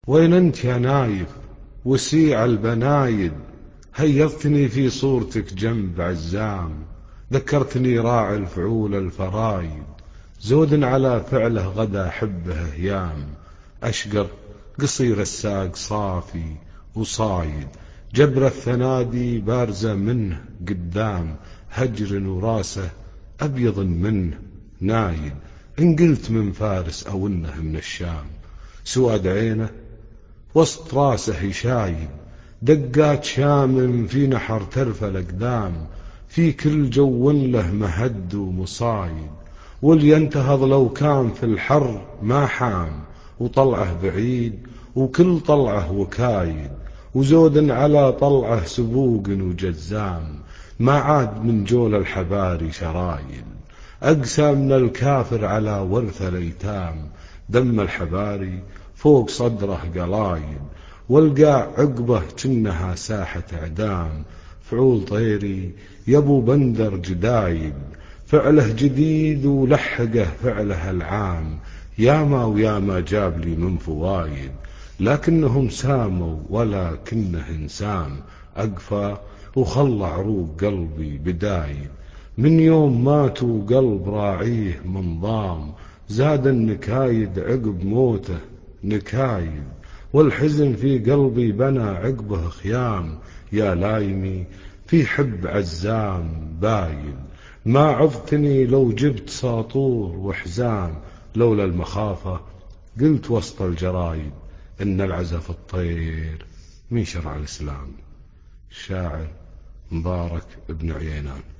وين انت يا نايف وسيع البنايد؟ هيضتني في صورتك جنب عزام، ذكرتني راعي الفعول الفرايد، زود على فعله غدا حبه هيام، أشقر قصير الساق صافي وصايد، جبر الثنادي بارزة منه قدام، هجر وراسه أبيض منه نايد، إن قلت من فارس أو إنه من الشام، سواد عينه وسط راسه يشايب، دقات شام في نحر ترفى الأقدام، في كل جو له مهد ومصايد، واللي ينتهض لو كان في الحر ما حام، وطلعه بعيد وكل طلعه وكايد، وزود على طلعه سبوق وجزام، ما عاد من جول الحباري شرايد، أقسى من الكافر على ورث الأيتام، دم الحباري فوق صدره قلايد، والقاع عقبه كنها ساحة إعدام، فعول طيري يبو بندر جدايد، فعله جديد ولحقه فعله العام، ياما وياما جاب لي من فوايد، لكنهم ساموا ولكنه انسام، أقفى وخلى عروق قلبي بدايد، من يوم ماتوا قلب راعيه منضام، زاد النكايد عقب موته نكايد، والحزن في قلبي بنى عقبه خيام، يا لايمي في حب عزام باين، ما عظتني لو جبت ساطور وحزام، لولا المخافة قلت وسط الجرايد إن العزف الطير من شرع الإسلام. الشاعر مبارك بن عيينان.